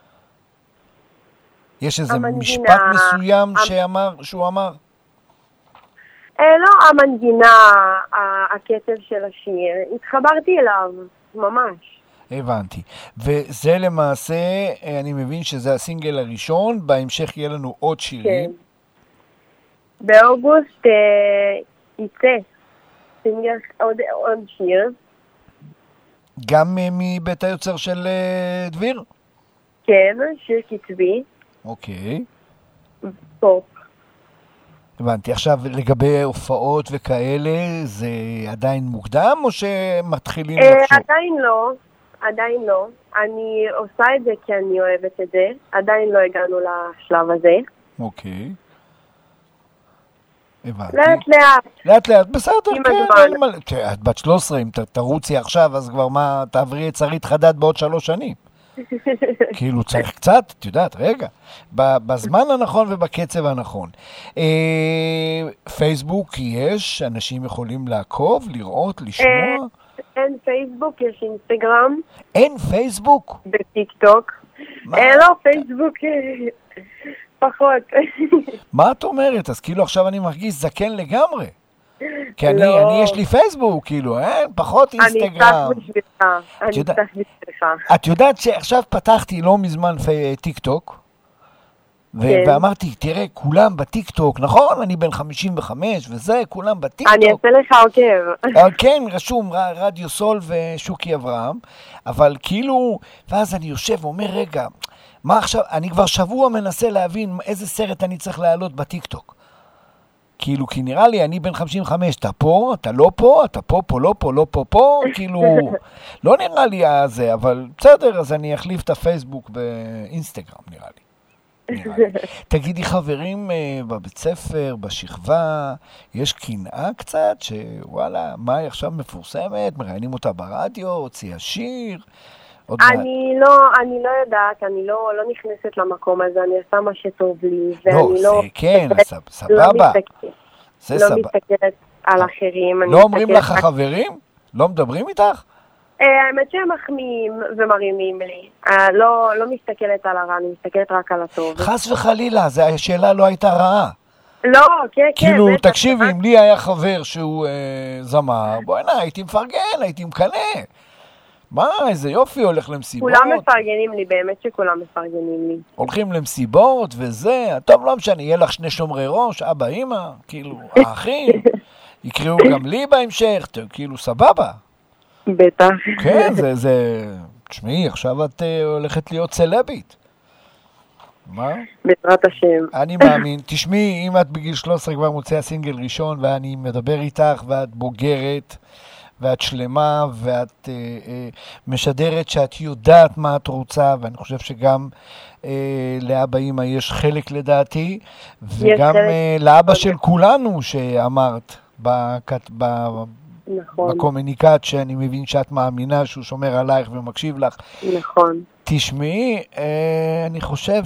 יש איזה המנגינה, משפט מסוים המ... שאמר, שהוא אמר? אה, לא, המנגינה, הקצב של השיר, התחברתי אליו, ממש. הבנתי. וזה למעשה, אני מבין שזה הסינגל הראשון, בהמשך יהיה לנו עוד שירים. כן. באוגוסט אה, יצא. סינגר, עוד, עוד שיר. גם מבית היוצר של דביר? כן, שיר קצבי. אוקיי. פופ. הבנתי. עכשיו, לגבי הופעות וכאלה, זה עדיין מוקדם או שמתחילים אה, לחשוב? עדיין לא, עדיין לא. אני עושה את זה כי אני אוהבת את זה. עדיין לא הגענו לשלב הזה. אוקיי. הבנתי. לאט לאט. לאט לאט, בסדר, כן. את בת שלוש עשרה, אם תרוצי עכשיו, אז כבר מה, תעברי את שרית חדד בעוד שלוש שנים. כאילו צריך קצת, את יודעת, רגע. בזמן הנכון ובקצב הנכון. פייסבוק יש, אנשים יכולים לעקוב, לראות, לשמוע. אין פייסבוק, יש אינסטגרם. אין פייסבוק? בטיק טוק. לא, פייסבוק... פחות. מה את אומרת? אז כאילו עכשיו אני מרגיש זקן לגמרי. כי אני, לא. אני יש לי פייסבוק, כאילו, אין, פחות אינסטגרם. אני אצטח בשבילך. אני אצטח בשבילך. את יודעת שעכשיו פתחתי לא מזמן טיק טוק, ו- כן. ואמרתי, תראה, כולם בטיק טוק, נכון? אני בן חמישים וחמש וזה, כולם בטיק טוק. אני אעשה לך עוקב. כן, רשום רדיו סול ושוקי אברהם, אבל כאילו, ואז אני יושב ואומר, רגע, מה עכשיו, אני כבר שבוע מנסה להבין איזה סרט אני צריך להעלות בטיק-טוק. כאילו, כי נראה לי, אני בן חמישים וחמש, אתה פה, אתה לא פה, אתה פה, פה, לא פה, לא פה, פה, כאילו, לא נראה לי הזה, אבל בסדר, אז אני אחליף את הפייסבוק באינסטגרם, נראה לי. נראה לי. תגידי, חברים, בבית ספר, בשכבה, יש קנאה קצת, שוואלה, מה היא עכשיו מפורסמת, מראיינים אותה ברדיו, הוציאה שיר, אני לא, אני לא יודעת, אני לא, לא נכנסת למקום הזה, אני עושה מה שטוב לי, ואני לא, לא... זה כן, סבבה. לא מסתכלת, זה לא סבבה. מסתכלת על אחרים. לא אומרים לך חברים? לא מדברים איתך? האמת שהם מחמיאים ומרימים לי. לא, לא מסתכלת על הרע, אני מסתכלת רק על הטוב. חס וחלילה, השאלה לא הייתה רעה. לא, כן, כן. כאילו, תקשיבי, אם לי היה חבר שהוא זמר, בואי נה, הייתי מפרגן, הייתי מקנה. מה, איזה יופי, הולך למסיבות. כולם מפרגנים לי, באמת שכולם מפרגנים לי. הולכים למסיבות וזה, טוב, לא משנה, יהיה לך שני שומרי ראש, אבא, אמא, כאילו, האחים, יקראו גם לי בהמשך, כאילו, סבבה. בטח. כן, זה, זה, תשמעי, עכשיו את הולכת להיות סלבית. מה? בעזרת השם. אני מאמין, תשמעי, אם את בגיל שלוש עשרה כבר מוצאה סינגל ראשון, ואני מדבר איתך, ואת בוגרת, ואת שלמה, ואת אה, אה, משדרת שאת יודעת מה את רוצה, ואני חושב שגם אה, לאבא אמא יש חלק לדעתי, וגם חלק. אה, לאבא של כולנו שאמרת בקט, ב, נכון. בקומוניקט, שאני מבין שאת מאמינה שהוא שומר עלייך ומקשיב לך. נכון. תשמעי, אה, אני חושב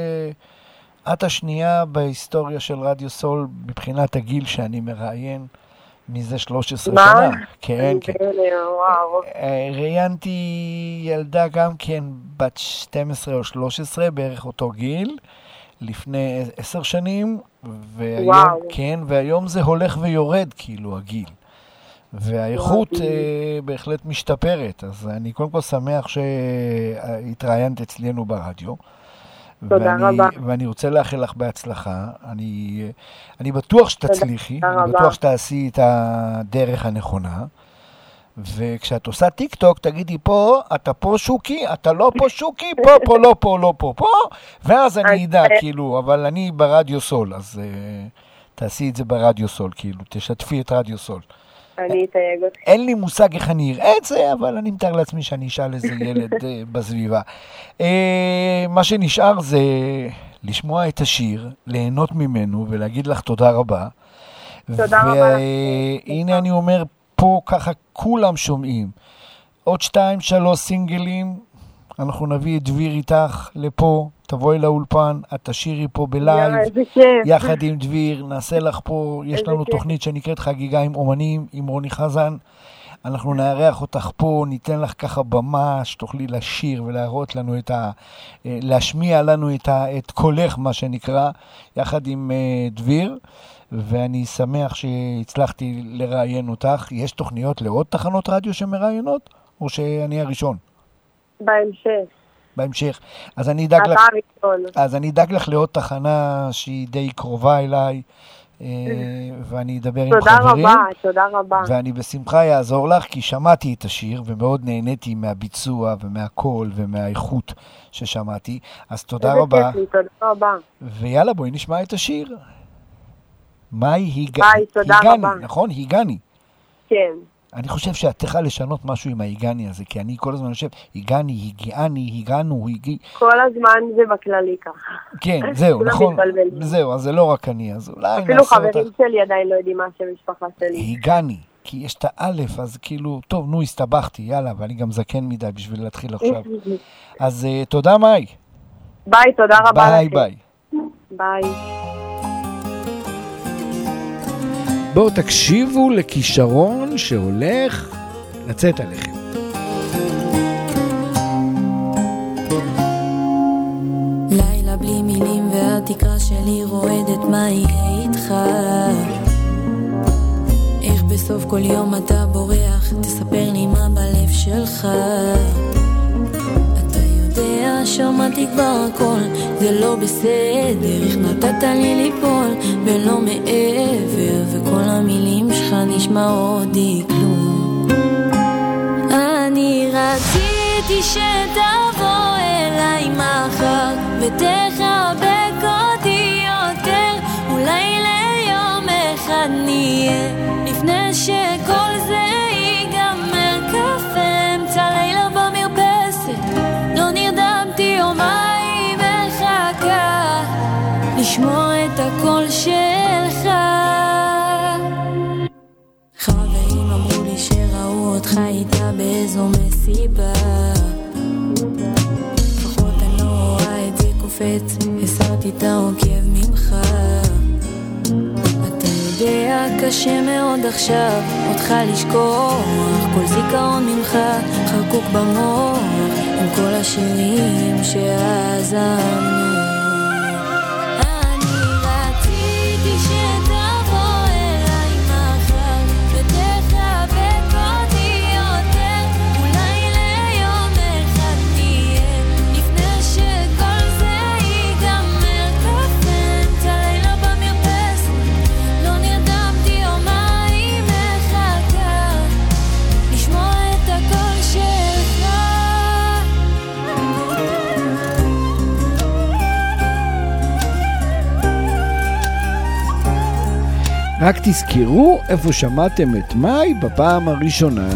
שאת השנייה בהיסטוריה של רדיו סול, מבחינת הגיל שאני מראיין, מזה שלוש עשרה מה? שנה. כן, כן. וואו. ראיינתי ילדה גם כן בת שתים עשרה או שלוש עשרה, בערך אותו גיל, לפני עשר שנים, והיום, וואו. כן, והיום זה הולך ויורד, כאילו, הגיל. והאיכות אה, בהחלט משתפרת, אז אני קודם כל שמח שהתראיינת אצלנו ברדיו. תודה ואני, רבה. ואני רוצה לאחל לך בהצלחה. אני, אני בטוח שתצליחי, אני רבה. בטוח שתעשי את הדרך הנכונה. וכשאת עושה טיק טוק, תגידי פה, אתה פה שוקי, אתה לא פה שוקי, פה, פה, לא פה, לא פה, פה, ואז אני אדע, כאילו, אבל אני ברדיו סול, אז uh, תעשי את זה ברדיו סול, כאילו, תשתפי את רדיו סול. אני אתייג אותך. אין לי מושג איך אני אראה את זה, אבל אני מתאר לעצמי שאני אשאל איזה ילד בסביבה. מה שנשאר זה לשמוע את השיר, ליהנות ממנו ולהגיד לך תודה רבה. תודה רבה. והנה אני אומר, פה ככה כולם שומעים. עוד שתיים, שלוש סינגלים, אנחנו נביא את דביר איתך לפה, תבואי לאולפן, את תשירי פה בלייב, יחד עם דביר, נעשה לך פה, יש לנו תוכנית שנקראת חגיגה עם אומנים, עם רוני חזן, אנחנו נארח אותך פה, ניתן לך ככה במה, שתוכלי לשיר ולהראות לנו את ה... להשמיע לנו את, ה, את קולך, מה שנקרא, יחד עם uh, דביר, ואני שמח שהצלחתי לראיין אותך. יש תוכניות לעוד תחנות רדיו שמראיינות, או שאני הראשון? בהמשך. בהמשך. אז אני אדאג לך, אז אני אדאג לך לעוד תחנה שהיא די קרובה אליי, ואני אדבר עם חברים. תודה רבה, תודה רבה. ואני בשמחה יעזור לך, כי שמעתי את השיר, ומאוד נהניתי מהביצוע ומהקול ומהאיכות ששמעתי. אז תודה רבה. תודה רבה. ויאללה, בואי נשמע את השיר. מאי היגני. ביי, תודה רבה. נכון? היגני. כן. אני חושב שאת צריכה לשנות משהו עם ההיגני הזה, כי אני כל הזמן חושב, היגני, היגעני, היגענו, היגי... כל הזמן זה בכללי ככה. כן, זהו, נכון. זהו, אז זה לא רק אני, אז אולי... אפילו חברים שלי עדיין לא יודעים מה שם משפחה שלי. היגני, כי יש את האלף, אז כאילו, טוב, נו, הסתבכתי, יאללה, ואני גם זקן מדי בשביל להתחיל עכשיו. אז תודה, מאי. ביי, תודה רבה לכם. ביי, ביי. ביי. בואו תקשיבו לכישרון שהולך לצאת עליכם. לילה בלי מילים והתקרה שלי רועדת, מה יהיה איתך? איך בסוף כל יום אתה בורח? תספר לי מה בלב שלך. אתה יודע שמעתי כבר הכל, זה לא בסדר, איך נתת לי ליפול ולא מעבר, וכל המילים שלך נשמעות די כלום. אני רציתי שתבוא אליי מחר ותחבק אותי יותר, אולי ליום אחד נהיה לפני שכל זה ייגמר. קפה אמצע לילה במרפסת, לא נרדמתי יומיים מחכה לשמוע את הקול שלך. חברים אמרו לי שראו אותך איתה באיזו מסיבה, חופץ, הסרתי את העוקב ממך. אתה יודע, קשה מאוד עכשיו אותך לשכוח, כל זיכרון ממך חקוק במוח, עם כל השירים שעזרנו. רק תזכרו איפה שמעתם את מאי בפעם הראשונה.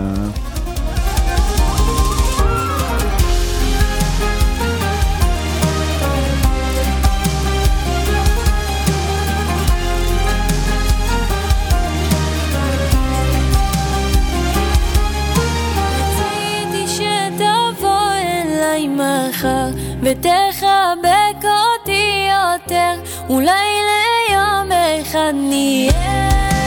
רציתי שתבוא אליי מחר ותחבק אותי יותר, אולי ליום אחד נהיה.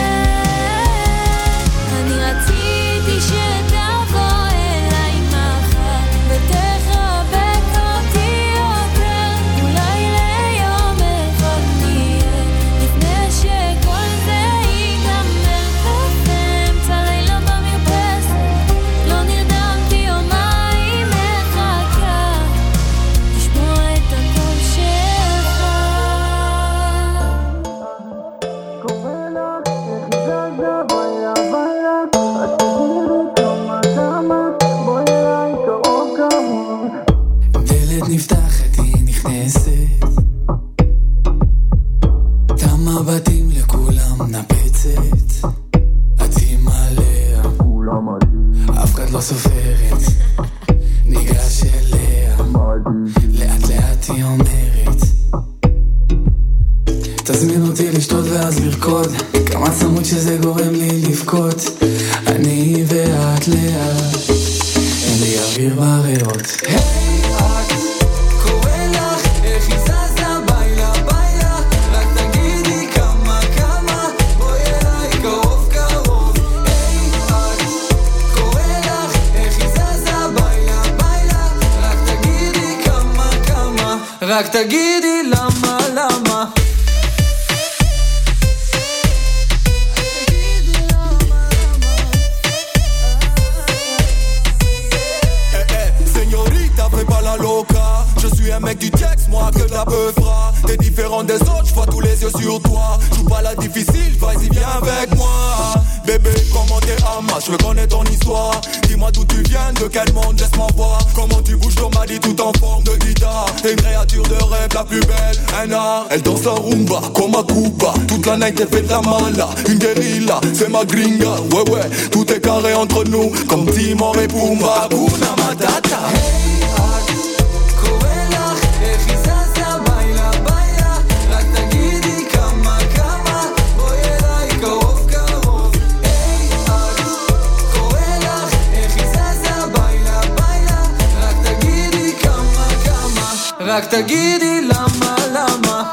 אני רציתי שתבוא אליי מחר ותחבק אותי יותר, אולי ליום אחד נהיה, לפני שכל זה ייגמר. באמצע לילה במרפסת לא נרדמתי יומיים, מחכה לשמוע את הקול שלך. דלת נפתחת, היא נכנסת, כמה בתים לכולם נפצת, את עליה, אף אחד לא סופרת, ניגש אליה, לאט לאט היא אומרת, תזמין אותי לשתות ואז לרקוד, כמה צמוד שזה גורם לי לבכות, אני ואת לאט, אין לי אוויר בריאות. היי את, קורא לך, איך היא זזה, ביילה ביילה, רק תגידי כמה כמה, בואי אליי קרוב קרוב. היי את, קורא לך, איך היא זזה, ביילה ביילה, רק תגידי כמה כמה, רק תגידי למה למה. Je suis un mec du texte, moi que de la peu fera. T'es différent des autres, je vois tous les yeux sur toi. Joue pas la difficile, vas-y viens avec moi. Bébé, comment t'es Hamas, je veux connaître ton histoire. Dis-moi d'où tu viens, de quel monde, laisse-moi voir. Comment tu bouges ton mali tout en forme de guitare. T'es une créature de rêve, la plus belle, un art. Elle danse la rumba, comme a Cuba. Toute la night elle fait de la mala, une guérilla, c'est ma gringa. Ouais ouais, tout est carré entre nous, comme Timor et Pumba. Hakuna Matata. רק תגידי למה למה.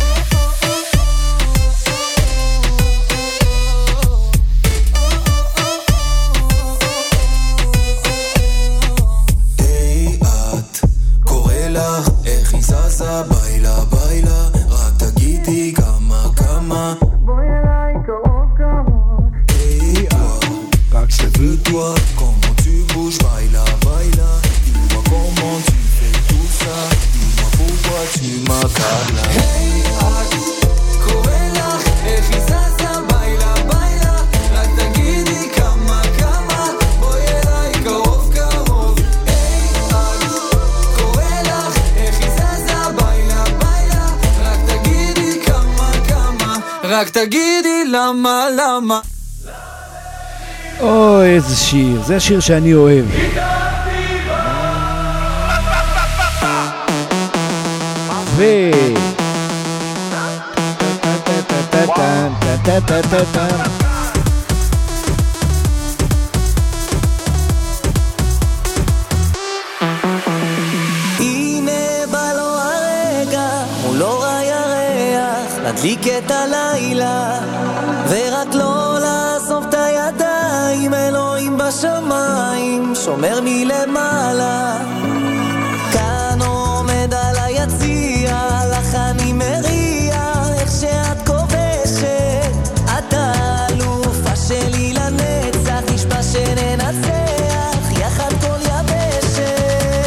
היי את, קורא לך, איך היא זזה, ביילה ביילה, רק תגידי כמה כמה, בואי אליי קרוב קרוב. היי את, רק je veux toi, comment tu bouges, baila baila, dis-moi comment tu fais tout ça. Pourquoi tu m'accables? Hey, את, קורא לך, איך היא זזה, ביילה ביילה, רק תגידי כמה כמה, בואי אליי קרוב קרוב. היי, את, קורא לך, איך היא זזה, ביילה ביילה, רק תגידי כמה כמה, רק תגידי למה למה. אוי, איזה שיר, זה השיר שאני אוהב. ו... הנה בא לו הרגע נדליק את הלילה ורק לא לעזוב את הידיים, אלוהים בשמיים שומר מלמעלה. כאן עומד על היציע, לך אני מריע, איך שאת כובשת, את האלופה שלי לנצח, נשבע שננצח יחד כל יבשת.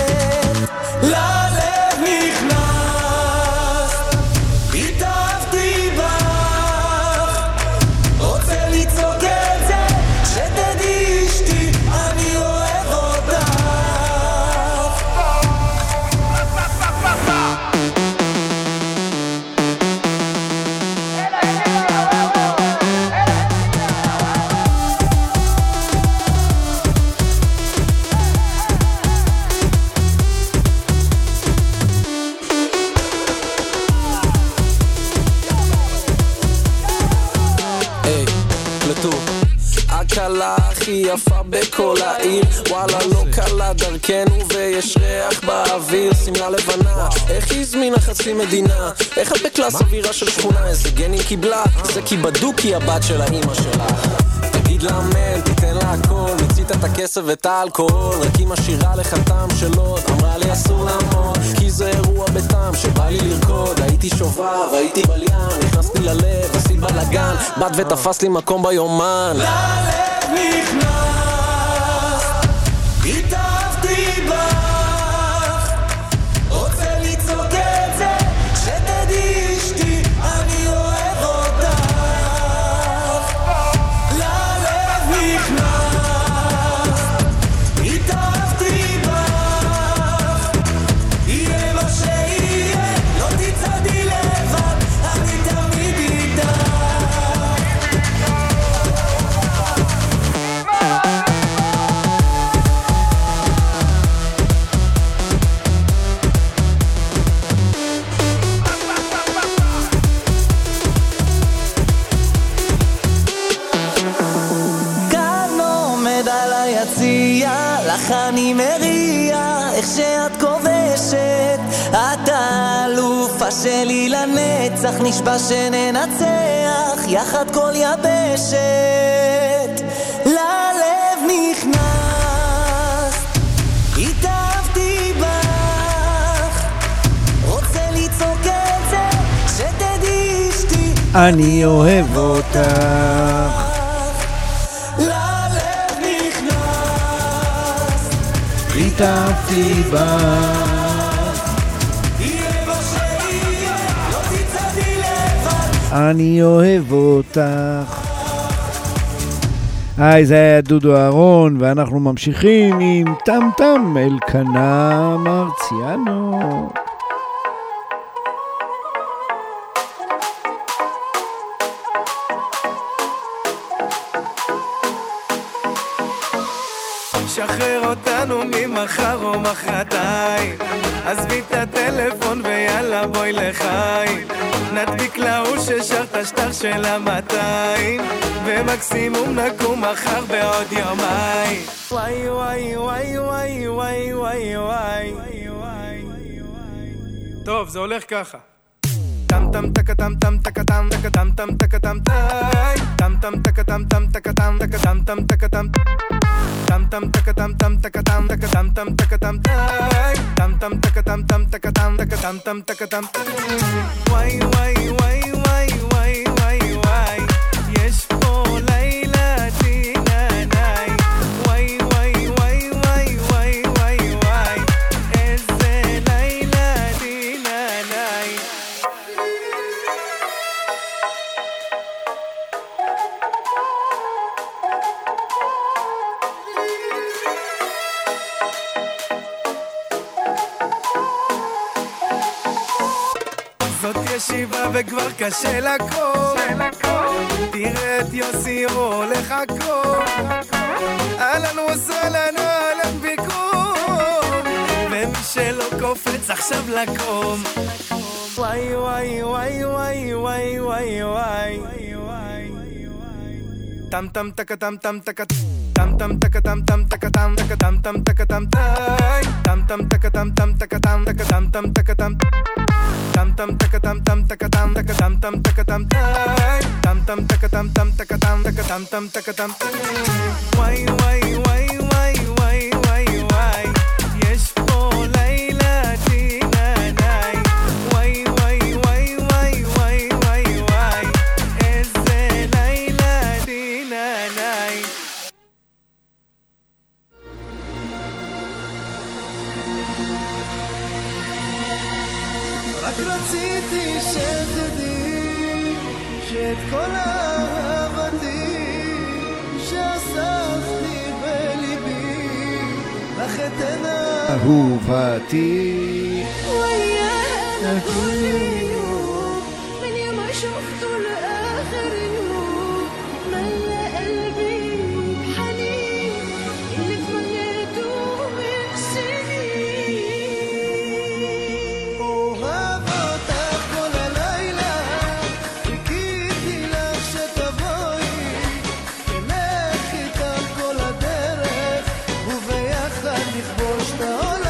ללב נכנס, התאהבתי בך, רוצה לצעוק את זה, שתדעי אשתי, אני אוהב אותך. הקלה הכי יפה בכל העיר, וואלה לא קלה דרכנו ויש ריח באוויר. סמלה לבנה, איך היא הזמינה חצי מדינה, איך את בקלאס אווירה של שכונה, איזה גנים קיבלה, זה כי בדוקי הבת של האמא שלה. תגיד לה אמן, תיתן לה הכל, מצית את הכסף ואת האלכוהול, רק אם השירה לך טעם של עוד, אמרה לי אסור לעמוד, כי זה אירוע בטעם שבא לי לרקוד. הייתי שובב, הייתי בליין, נכנסתי ללב, עשית בלגן, בת ותפס לי מקום ביומן. ללב נכנס, התאהבתי בך, רוצה לצעוק את זה, שתדעי אשתי, אני אוהב אותך. ללב נכנס, התאהבתי בך, יהיה מה שיהיה, לא תצעדי לבד, אני תמיד איתך. לך אני מריע, איך שאת כובשת, את האלופה שלי לנצח, נשבע שננצח יחד כל יבשת. ללב נכנס, התאהבתי בך, רוצה לצעוק את זה, שתדעי אשתי, אני אוהב אותך. התאהבתי בך, יהיה מה שיהיה, לא תצעדי לבד, אני אוהב אותך. היי, זה היה דודו אהרון, ואנחנו ממשיכים עם טם טם אלקנה מרציאנו. שחרר אותנו ממחר או מחרתיים, עזבי את הטלפון ויאללה בואי לחיים, נדביק להוא ששר את השטר של המאתיים, ומקסימום נקום מחר בעוד יומיים. וואי וואי וואי וואי וואי וואי וואי. טוב, זה הולך ככה. טם טם טק טם טם טק טם טק טם טם טק טם טם טם טק טם טם טק טם טק טם טם טק טם טם טם טק טם טם טק טם טק טם טם טק טם טם טם טק טם טם טק טם טק טם טם טק טם. וואי וואי וואי וואי וואי וואי וואי, יש פה לילה תינענעי, וואי וואי וואי וואי וואי וואי וואי, איזה לילה תינענעי. זאת ישיבה וכבר קשה לקום, תראה את יוסי הולך עקום, אהלן וסהלן אהלן ביקום, ומי שלא קופץ עכשיו לקום. וואי וואי וואי וואי וואי וואי וואי, טם טם טק טם טם טק טם טם טק טם טם טק טם טק טם טם טק טם טם טם טק טם טם טק טם טק טם טם טק טם טם טם טם טם טק tam tam taka tam taka tam tam taka tam tam tam taka tam tam taka tam taka tam tam taka tam וואי וואי וואי וואי וואי וואי וואי יש פה לילה תינעניי וואי וואי וואי וואי וואי וואי וואי איזה לילה תינעניי רק רציתי שתדעי שאת כל אהבתי שאספתי בליבי לך אתנה אהובתי ويانا كل يوم من يوم شفته لآخر يوم ملأ قلبي بحنين اللي تمنيته من سنين أوهب אותך כל הלילה חיכיתי לך שתבואי אלך איתך כל הדרך וביחד נכבוש את העולם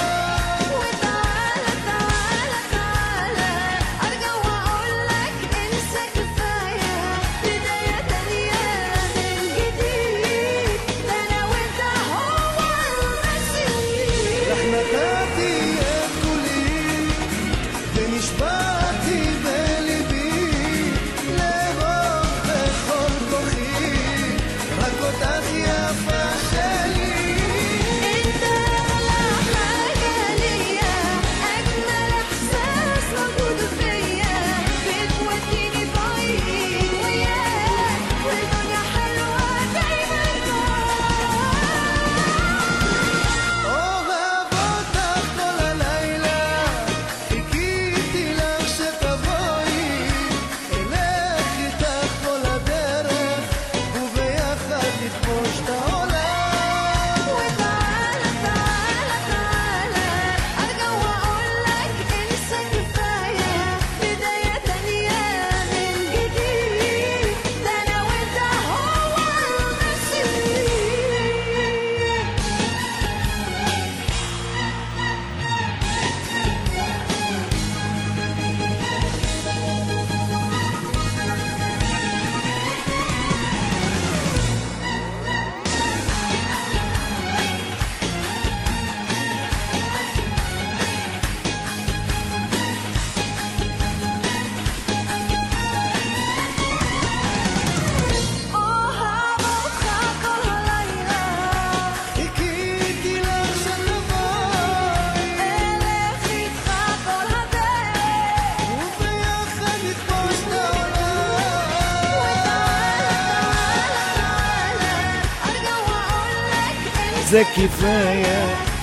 זה כיפיה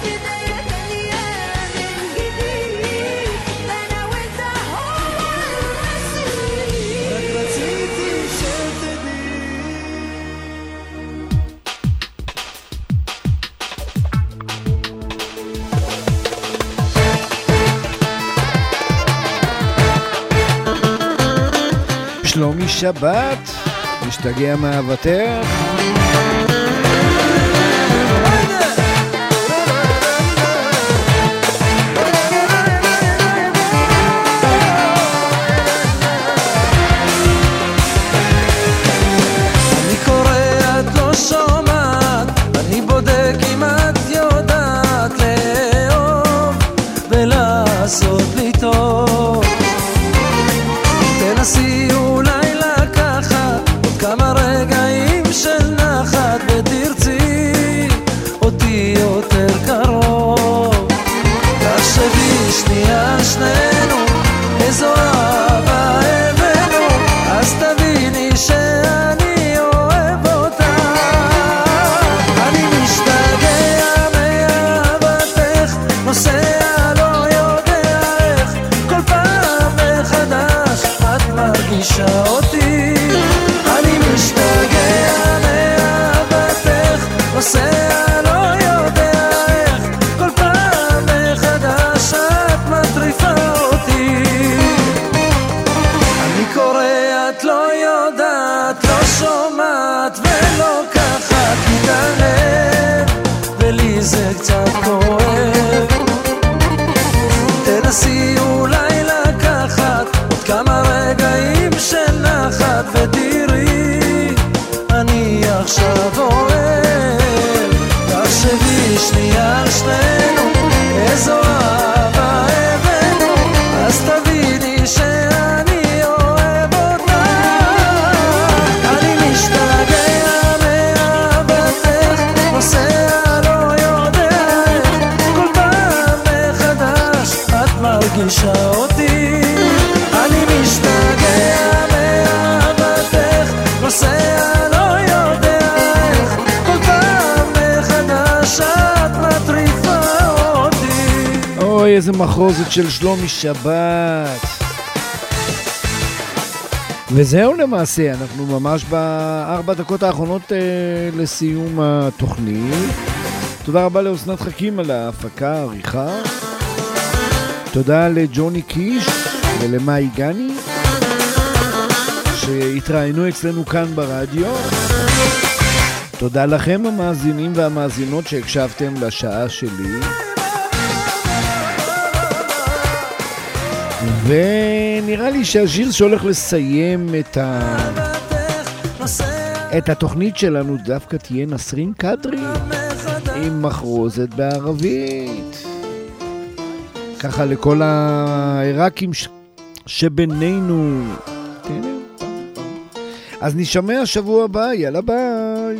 שלומי שבת, משתגע מאהבתך. אני קורא את לא שומעת, אני בודק אם את יודעת לאהוב ולעשות לי טוב. תנסי אולי לקחת עוד כמה רגעים של נע מרגישה אותי, אני משתגע מאהבתך, נוסע לא יודע איך, כל פעם מחדש את מטריפה אותי. אוי, איזה מחרוזת של שלומי שבת. וזהו למעשה, אנחנו ממש בארבע דקות האחרונות אה, לסיום התוכנית. תודה רבה לאוסנת חכים על ההפקה, העריכה. תודה לג'וני קיש ולמאי גני שהתראינו אצלנו כאן ברדיו. תודה לכם המאזינים והמאזינות שהקשבתם לשעה שלי. ונראה לי שהשיר שהולך לסיים את ה... את התוכנית שלנו דווקא תהיה נסרין קדרי עם מחרוזת בערבית, ככה לכל העיראקים ש... שבינינו. אז נשמע שבוע הבא, יאללה ביי.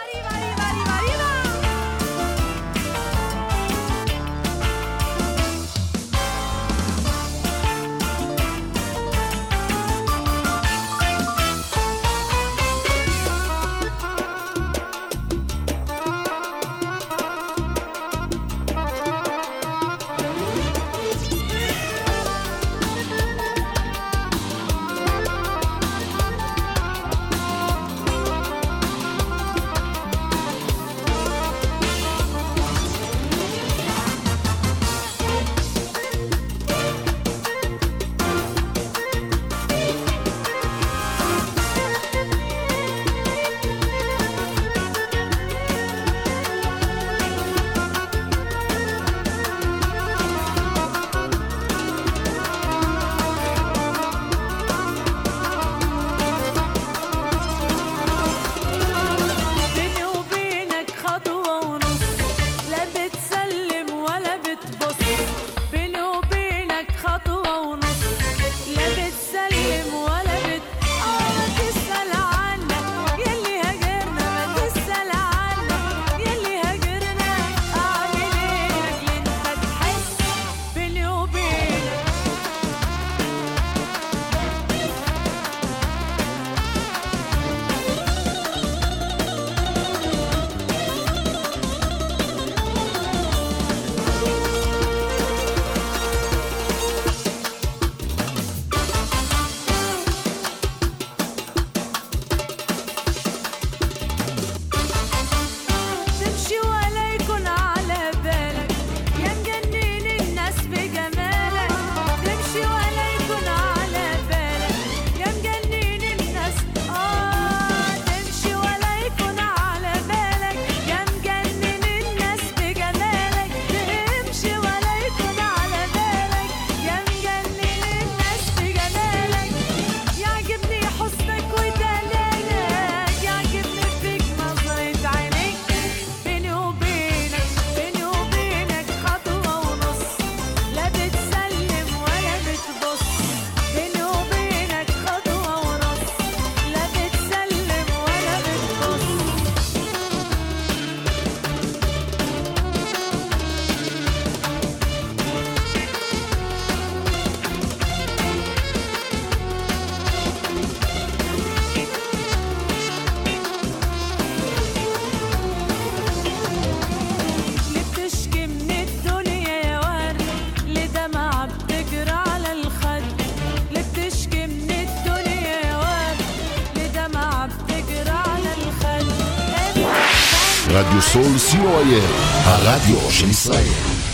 רדיו סול סי או איי אל, הרדיו של ישראל.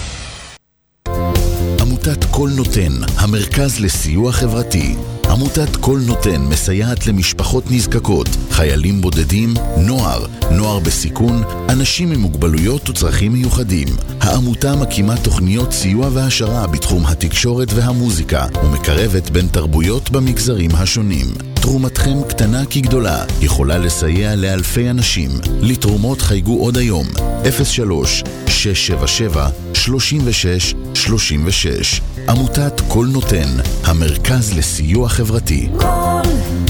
עמותת כל נותן, המרכז לסיוע חברתי. עמותת כל נותן מסייעת למשפחות נזקקות, חיילים בודדים, נוער, נוער בסיכון, אנשים עם מוגבלויות וצרכים מיוחדים. העמותה מקימה תוכניות סיוע והשרה בתחום התקשורת והמוזיקה, ומקרבת בין תרבויות במגזרים השונים. תרומתכם קטנה כגדולה, יכולה לסייע לאלפי אנשים. לתרומות חייגו עוד היום, אפס שלוש שש שבע שבע שלושים ושש שלושים ושש. עמותת כל נותן, המרכז לסיוע חברתי. כל